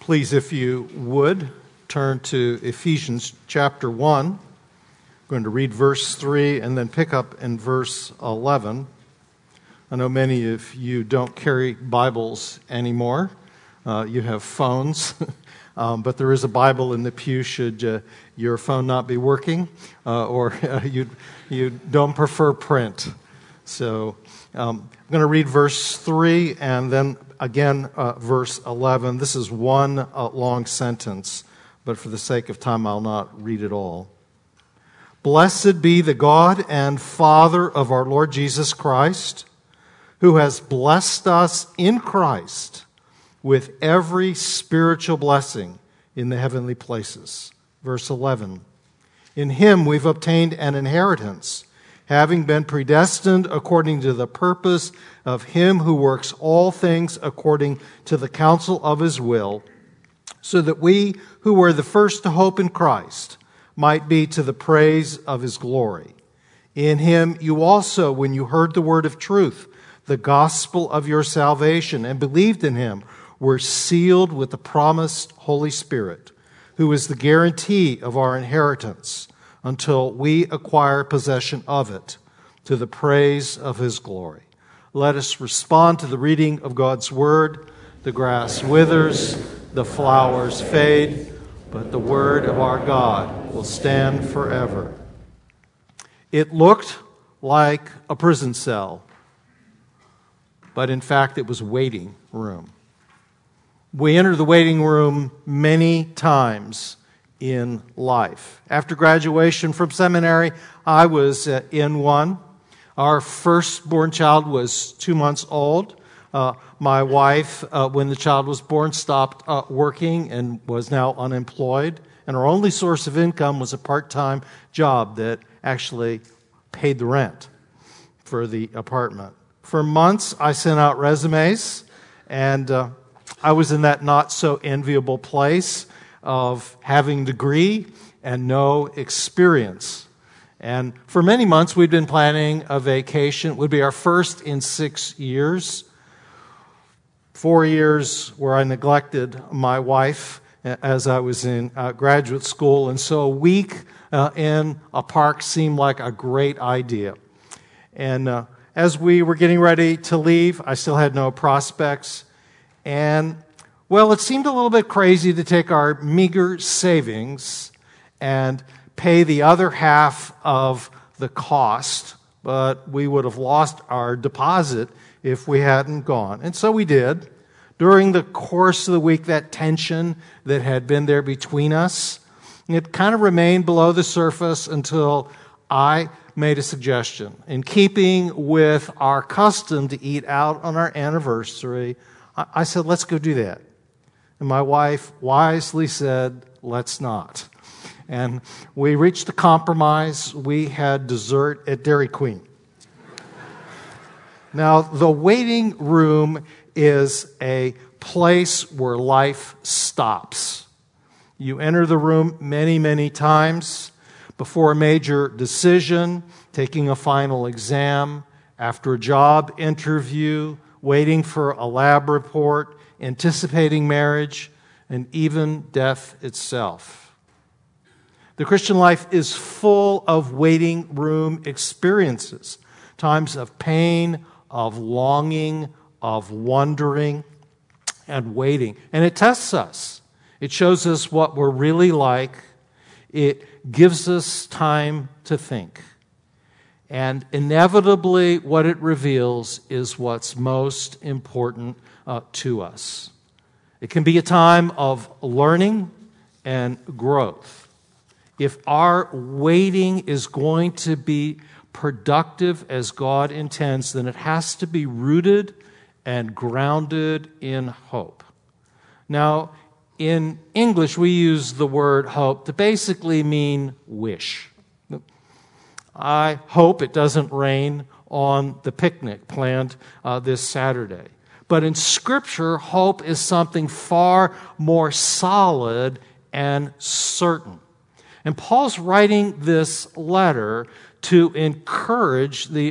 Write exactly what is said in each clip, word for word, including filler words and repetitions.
Please, if you would, turn to Ephesians chapter one. I'm going to read verse three and then pick up in verse eleven. I know many of you don't carry Bibles anymore. Uh, you have phones, um, but there is a Bible in the pew should uh, your phone not be working uh, or uh, you, you don't prefer print. So um, I'm going to read verse three and then again uh, verse eleven. This is one uh, long sentence, but for the sake of time I'll not read it all. Blessed be the God and Father of our Lord Jesus Christ, who has blessed us in Christ with every spiritual blessing in the heavenly places. Verse eleven. In him we've obtained an inheritance, having been predestined according to the purpose of him who works all things according to the counsel of his will, so that we who were the first to hope in Christ might be to the praise of his glory. In him you also, when you heard the word of truth, the gospel of your salvation, and believed in him, were sealed with the promised Holy Spirit, who is the guarantee of our inheritance until we acquire possession of it, to the praise of his glory. Let us respond to the reading of God's word. The grass withers, the flowers fade, but the word of our God will stand forever. It looked like a prison cell, but in fact it was a waiting room. We enter the waiting room many times in life. After graduation from seminary, I was uh, in one. Our firstborn child was two months old. Uh, my wife, uh, when the child was born, stopped uh, working and was now unemployed. And our only source of income was a part-time job that actually paid the rent for the apartment. For months, I sent out resumes, and uh, I was in that not-so-enviable place of having a degree and no experience. And for many months, we'd been planning a vacation. It would be our first in six years. Four years where I neglected my wife as I was in uh, graduate school. And so a week uh, in a park seemed like a great idea. And uh, as we were getting ready to leave, I still had no prospects. And well, it seemed a little bit crazy to take our meager savings and pay the other half of the cost, but we would have lost our deposit if we hadn't gone. And so we did. During the course of the week, that tension that had been there between us, it kind of remained below the surface until I made a suggestion. In keeping with our custom to eat out on our anniversary, I said, let's go do that. And my wife wisely said, let's not. And we reached a compromise. We had dessert at Dairy Queen. Now, the waiting room is a place where life stops. You enter the room many, many times before a major decision, taking a final exam, after a job interview, waiting for a lab report, anticipating marriage, and even death itself. The Christian life is full of waiting room experiences, times of pain, of longing, of wondering, and waiting. And it tests us. It shows us what we're really like. It gives us time to think. And inevitably, what it reveals is what's most important uh, to us. It can be a time of learning and growth. If our waiting is going to be productive as God intends, then it has to be rooted and grounded in hope. Now, in English, we use the word hope to basically mean wish. I hope it doesn't rain on the picnic planned uh, this Saturday. But in Scripture, hope is something far more solid and certain. And Paul's writing this letter to encourage the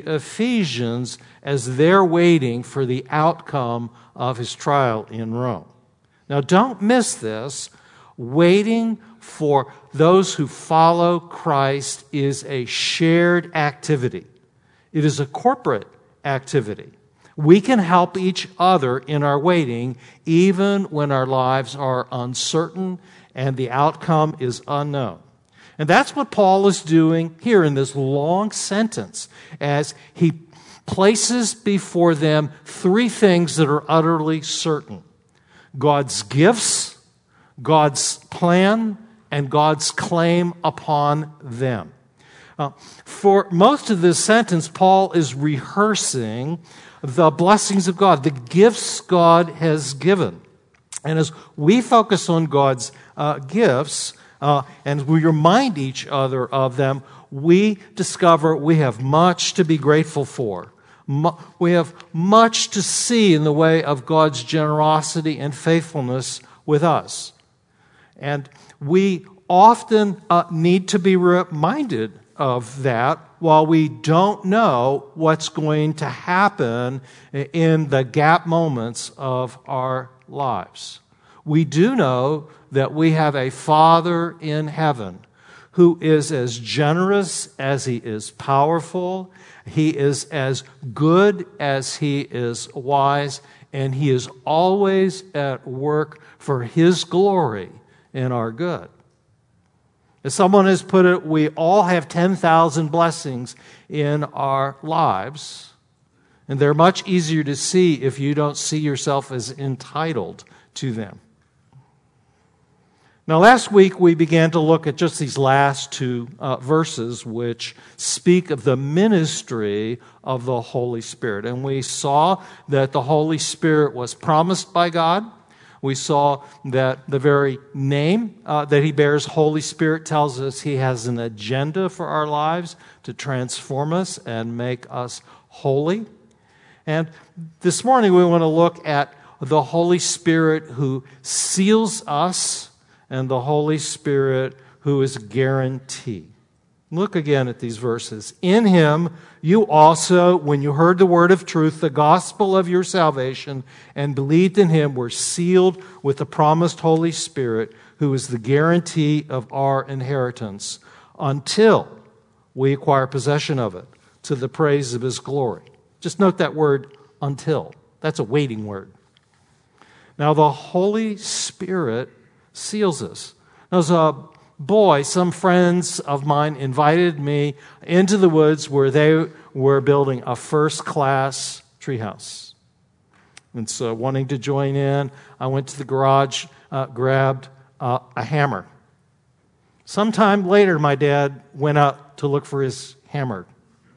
Ephesians as they're waiting for the outcome of his trial in Rome. Now, don't miss this. Waiting for those who follow Christ is a shared activity. It is a corporate activity. We can help each other in our waiting, even when our lives are uncertain and the outcome is unknown. And that's what Paul is doing here in this long sentence, as he places before them three things that are utterly certain: God's gifts, God's plan, and God's claim upon them. Uh, for most of this sentence, Paul is rehearsing the blessings of God, the gifts God has given. And as we focus on God's uh, gifts, uh, and we remind each other of them, we discover we have much to be grateful for. Mu- we have much to see in the way of God's generosity and faithfulness with us. And we often uh, need to be reminded of that while we don't know what's going to happen in the gap moments of our lives. We do know that we have a Father in heaven who is as generous as he is powerful. He is as good as he is wise, and he is always at work for his glory and our good. As someone has put it, we all have ten thousand blessings in our lives, and they're much easier to see if you don't see yourself as entitled to them. Now, last week we began to look at just these last two uh, verses which speak of the ministry of the Holy Spirit. And we saw that the Holy Spirit was promised by God. We saw that the very name uh, that he bears, Holy Spirit, tells us he has an agenda for our lives to transform us and make us holy. And this morning we want to look at the Holy Spirit who seals us and the Holy Spirit who is guarantee. Look again at these verses. In him you also, when you heard the word of truth, the gospel of your salvation, and believed in him, were sealed with the promised Holy Spirit, who is the guarantee of our inheritance, until we acquire possession of it, to the praise of his glory. Just note that word, until. That's a waiting word. Now, the Holy Spirit seals us. Now, as a boy, some friends of mine invited me into the woods where they were building a first-class treehouse. And so, wanting to join in, I went to the garage, uh, grabbed uh, a hammer. Sometime later, my dad went out to look for his hammer.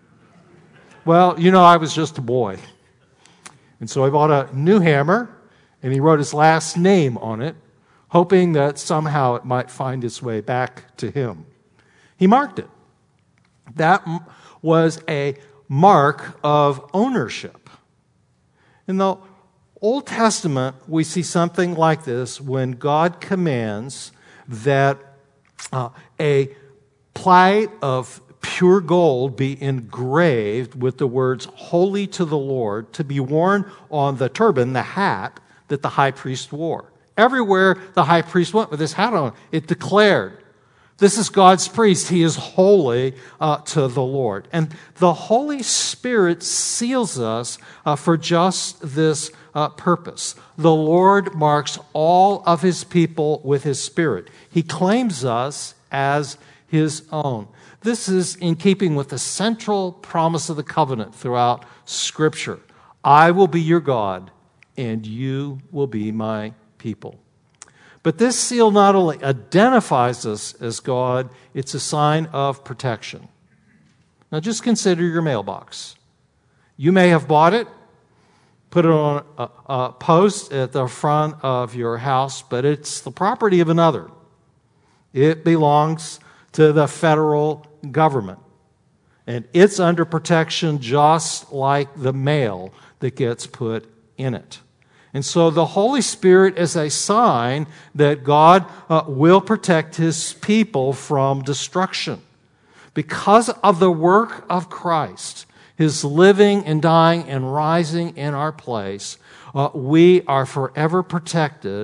Well, you know, I was just a boy. And so I bought a new hammer, and he wrote his last name on it, hoping that somehow it might find its way back to him. He marked it. That was a mark of ownership. In the Old Testament, we see something like this when God commands that uh, a plate of pure gold be engraved with the words "Holy to the Lord," to be worn on the turban, the hat that the high priest wore. Everywhere the high priest went with his hat on, it declared, this is God's priest. He is holy uh, to the Lord. And the Holy Spirit seals us uh, for just this uh, purpose. The Lord marks all of his people with his Spirit. He claims us as his own. This is in keeping with the central promise of the covenant throughout Scripture. I will be your God, and you will be my people. But this seal not only identifies us as God, it's a sign of protection. Now just consider your mailbox. You may have bought it, put it on a, a post at the front of your house, but it's the property of another. It belongs to the federal government. And it's under protection just like the mail that gets put in it. And so the Holy Spirit is a sign that God uh, will protect his people from destruction. Because of the work of Christ, his living and dying and rising in our place, uh, we are forever protected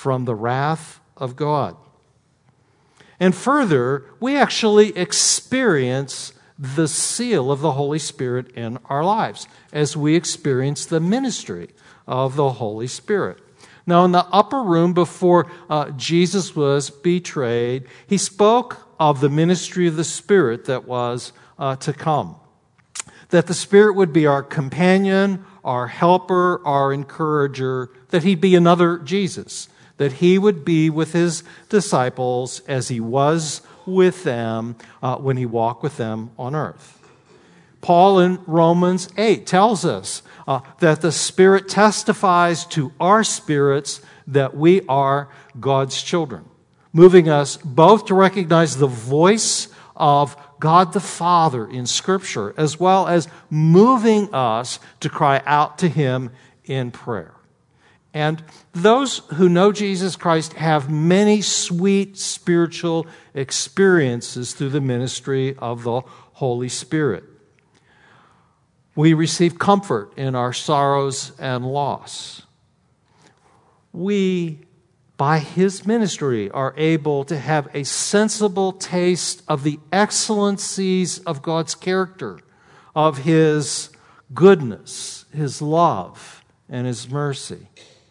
from the wrath of God. And further, we actually experience the seal of the Holy Spirit in our lives as we experience the ministry of the Holy Spirit. Now, in the upper room before uh, Jesus was betrayed, he spoke of the ministry of the Spirit that was uh, to come. That the Spirit would be our companion, our helper, our encourager, that he'd be another Jesus, that he would be with his disciples as he was with them uh, when he walked with them on earth. Paul in Romans eight tells us uh, that the Spirit testifies to our spirits that we are God's children, moving us both to recognize the voice of God the Father in Scripture, as well as moving us to cry out to him in prayer. And those who know Jesus Christ have many sweet spiritual experiences through the ministry of the Holy Spirit. We receive comfort in our sorrows and loss. We, by his ministry, are able to have a sensible taste of the excellencies of God's character, of his goodness, his love, and his mercy.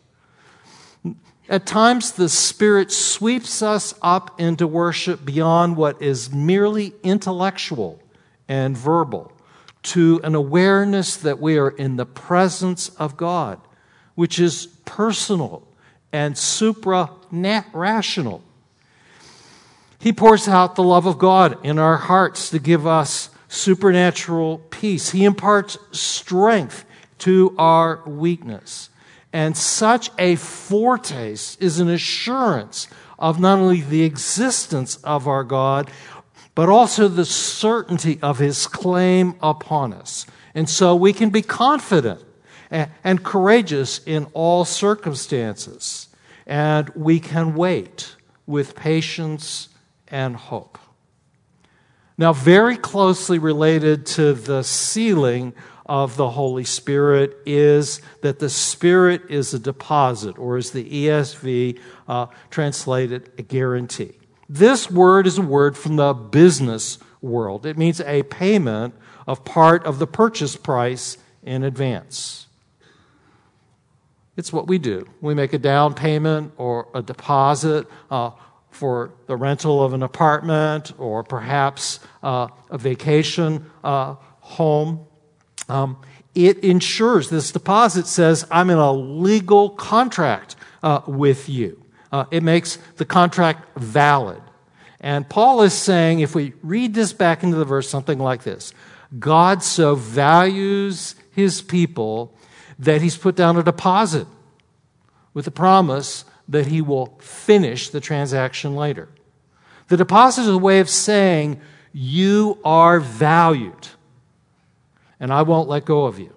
At times, the Spirit sweeps us up into worship beyond what is merely intellectual and verbal, to an awareness that we are in the presence of God, which is personal and supra-rational. He pours out the love of God in our hearts to give us supernatural peace. He imparts strength to our weakness. And such a foretaste is an assurance of not only the existence of our God, but also the certainty of his claim upon us. And so we can be confident and, and courageous in all circumstances. And we can wait with patience and hope. Now, very closely related to the sealing of the Holy Spirit is that the Spirit is a deposit, or as the E S V uh, translated, a guarantee. This word is a word from the business world. It means a payment of part of the purchase price in advance. It's what we do. We make a down payment or a deposit uh, for the rental of an apartment or perhaps uh, a vacation uh, home. Um, it ensures, this deposit says, I'm in a legal contract uh, with you. Uh, it makes the contract valid. And Paul is saying, if we read this back into the verse, something like this: God so values his people that he's put down a deposit with the promise that he will finish the transaction later. The deposit is a way of saying, you are valued, and I won't let go of you.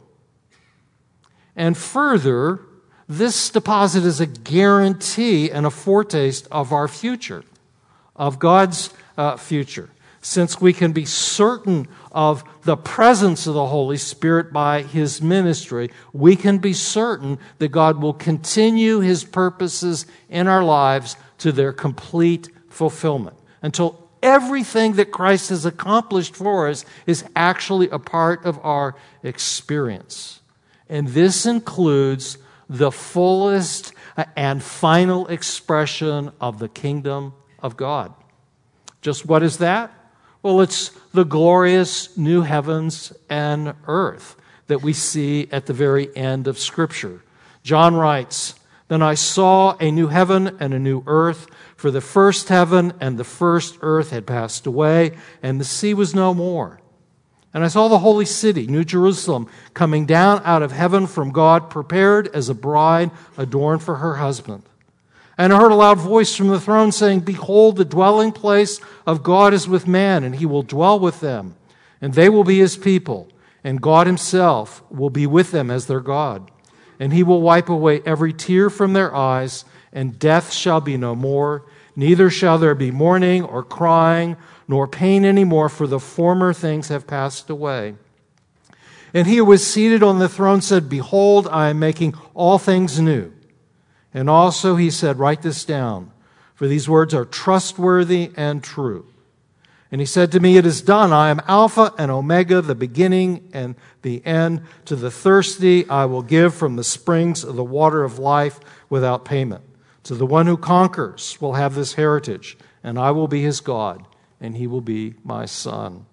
And further, this deposit is a guarantee and a foretaste of our future, of God's uh, future. Since we can be certain of the presence of the Holy Spirit by his ministry, we can be certain that God will continue his purposes in our lives to their complete fulfillment, until everything that Christ has accomplished for us is actually a part of our experience. And this includes the fullest and final expression of the kingdom of God. Just what is that? Well, it's the glorious new heavens and earth that we see at the very end of Scripture. John writes, "Then I saw a new heaven and a new earth, for the first heaven and the first earth had passed away, and the sea was no more. And I saw the holy city, New Jerusalem, coming down out of heaven from God, prepared as a bride adorned for her husband. And I heard a loud voice from the throne saying, 'Behold, the dwelling place of God is with man, and he will dwell with them. And they will be his people, and God himself will be with them as their God. And he will wipe away every tear from their eyes, and death shall be no more. Neither shall there be mourning or crying, nor pain any more, for the former things have passed away.' And he who was seated on the throne said, 'Behold, I am making all things new.' And also he said, write this down, for these words are trustworthy and true. And he said to me, it is done. I am Alpha and Omega, the beginning and the end. To the thirsty I will give from the springs of the water of life without payment. To the one who conquers will have this heritage, and I will be his God, and he will be my son.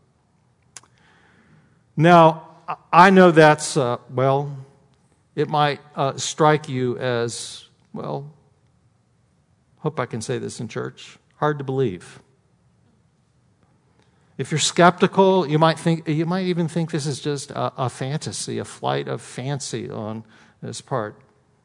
Now, I know that's, uh, well, it might uh, strike you as, well, hope I can say this in church, hard to believe. If you're skeptical, you might think you might even think this is just a, a fantasy, a flight of fancy on his part.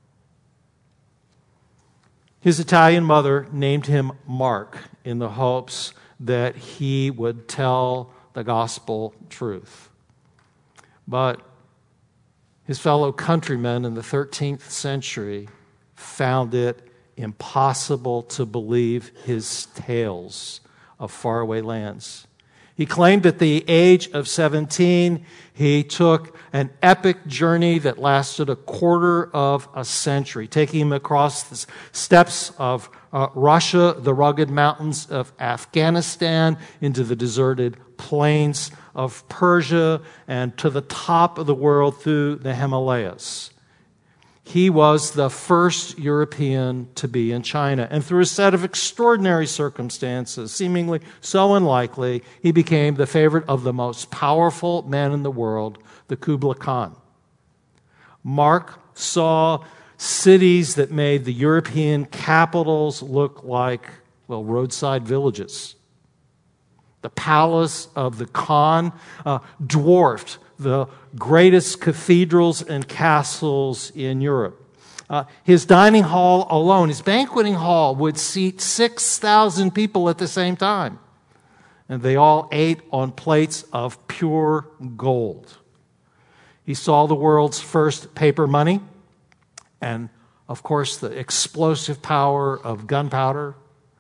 His Italian mother named him Mark in the hopes that he would tell the gospel truth. But his fellow countrymen in the thirteenth century found it impossible to believe his tales of faraway lands. He claimed at the age of seventeen, he took an epic journey that lasted a quarter of a century, taking him across the steppes of uh, Russia, the rugged mountains of Afghanistan, into the deserted plains of Persia, and to the top of the world through the Himalayas. He was the first European to be in China. And through a set of extraordinary circumstances, seemingly so unlikely, he became the favorite of the most powerful man in the world, the Kublai Khan. Mark saw cities that made the European capitals look like, well, roadside villages. The palace of the Khan uh, dwarfed the greatest cathedrals and castles in Europe. Uh, his dining hall alone, his banqueting hall, would seat six thousand people at the same time. And they all ate on plates of pure gold. He saw the world's first paper money and, of course, the explosive power of gunpowder.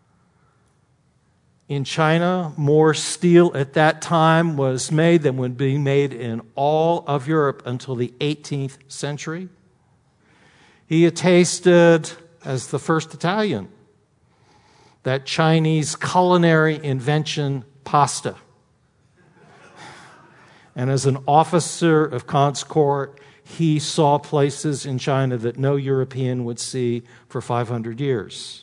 In China, more steel at that time was made than would be made in all of Europe until the eighteenth century. He had tasted, as the first Italian, that Chinese culinary invention, pasta. And as an officer of Khan's court, he saw places in China that no European would see for five hundred years.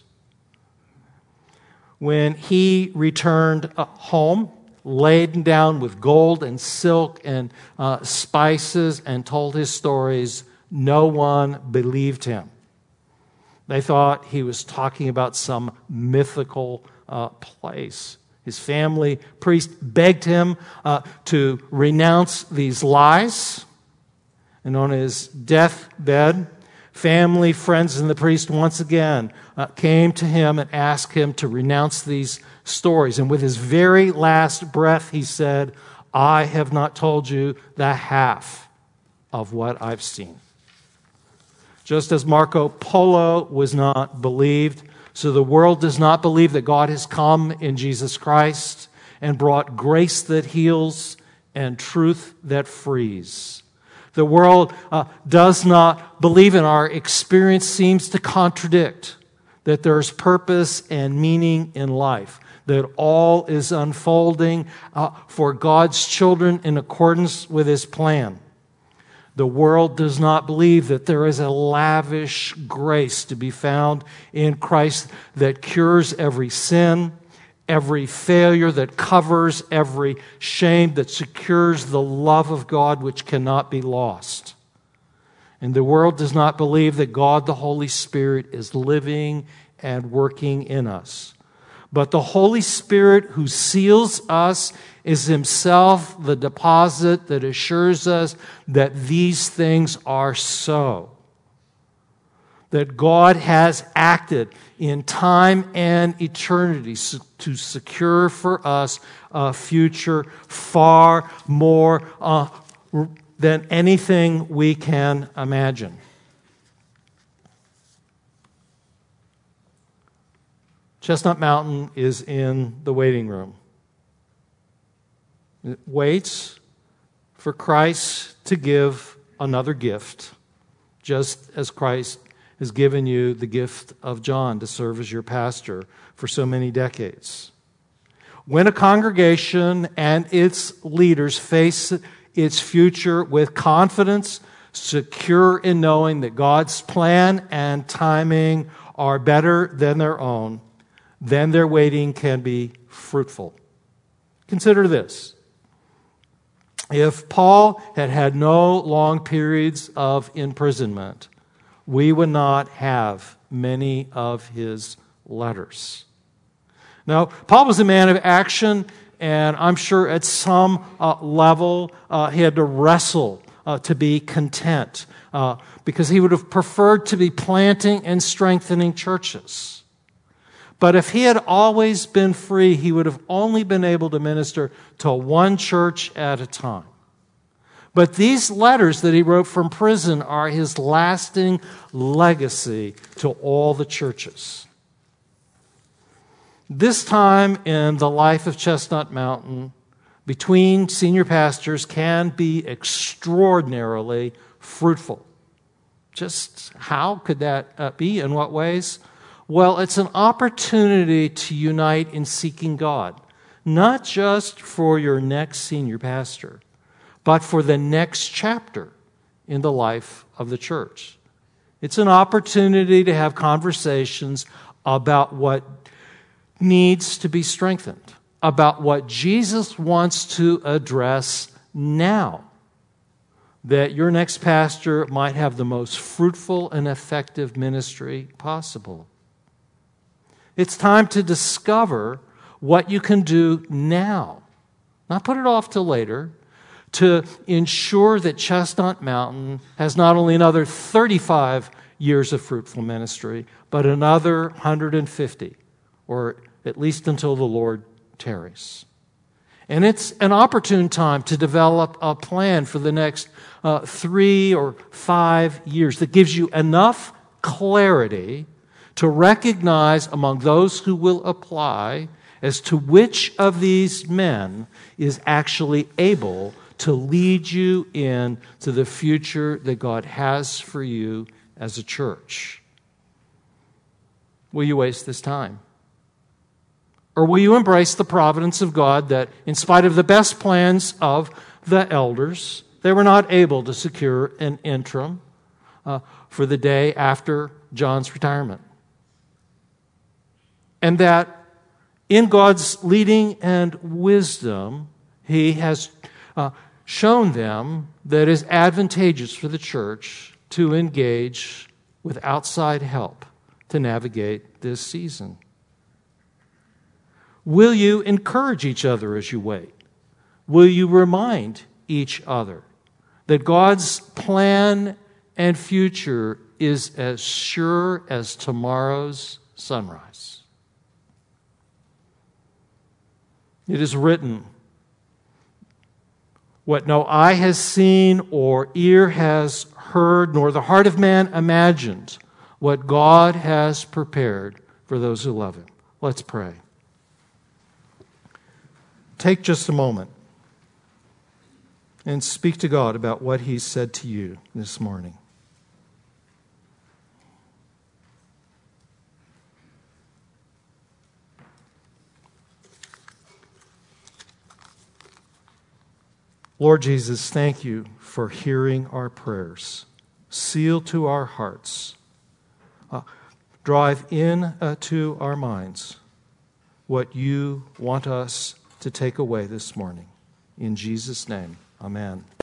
When he returned home, laden down with gold and silk and uh, spices, and told his stories, no one believed him. They thought he was talking about some mythical uh, place. His family priest begged him uh, to renounce these lies. And on his deathbed, family, friends, and the priest once again uh, came to him and asked him to renounce these stories. And with his very last breath, he said, I have not told you the half of what I've seen. Just as Marco Polo was not believed, so the world does not believe that God has come in Jesus Christ and brought grace that heals and truth that frees. The world uh, does not believe, and our experience seems to contradict, that there's purpose and meaning in life, that all is unfolding uh, for God's children in accordance with His plan. The world does not believe that there is a lavish grace to be found in Christ that cures every sin, every failure, that covers every shame, that secures the love of God which cannot be lost. And the world does not believe that God, the Holy Spirit, is living and working in us. But the Holy Spirit who seals us is Himself the deposit that assures us that these things are so. That God has acted in time and eternity to secure for us a future far more uh, than anything we can imagine. Chestnut Mountain is in the waiting room. It waits for Christ to give another gift, just as Christ has given you the gift of John to serve as your pastor for so many decades. When a congregation and its leaders face its future with confidence, secure in knowing that God's plan and timing are better than their own, then their waiting can be fruitful. Consider this. If Paul had had no long periods of imprisonment, we would not have many of his letters. Now, Paul was a man of action, and I'm sure at some uh, level uh, he had to wrestle uh, to be content uh, because he would have preferred to be planting and strengthening churches. But if he had always been free, he would have only been able to minister to one church at a time. But these letters that he wrote from prison are his lasting legacy to all the churches. This time in the life of Chestnut Mountain, between senior pastors, can be extraordinarily fruitful. Just how could that uh, be? In what ways? Well, it's an opportunity to unite in seeking God, not just for your next senior pastor, but for the next chapter in the life of the church. It's an opportunity to have conversations about what needs to be strengthened, about what Jesus wants to address now, that your next pastor might have the most fruitful and effective ministry possible. It's time to discover what you can do now, not put it off till later, to ensure that Chestnut Mountain has not only another thirty-five years of fruitful ministry, but another one hundred fifty, or at least until the Lord tarries. And it's an opportune time to develop a plan for the next uh, three or five years that gives you enough clarity to recognize among those who will apply as to which of these men is actually able to lead you in to the future that God has for you as a church. Will you waste this time? Or will you embrace the providence of God that, in spite of the best plans of the elders, they were not able to secure an interim uh, for the day after John's retirement? And that in God's leading and wisdom, He has uh, shown them that it is advantageous for the church to engage with outside help to navigate this season. Will you encourage each other as you wait? Will you remind each other that God's plan and future is as sure as tomorrow's sunrise? It is written, "What no eye has seen or ear has heard, nor the heart of man imagined, what God has prepared for those who love Him." Let's pray. Take just a moment and speak to God about what He said to you this morning. Lord Jesus, thank you for hearing our prayers. Seal to our hearts. Uh, drive in uh, to our minds what you want us to take away this morning. In Jesus' name, amen.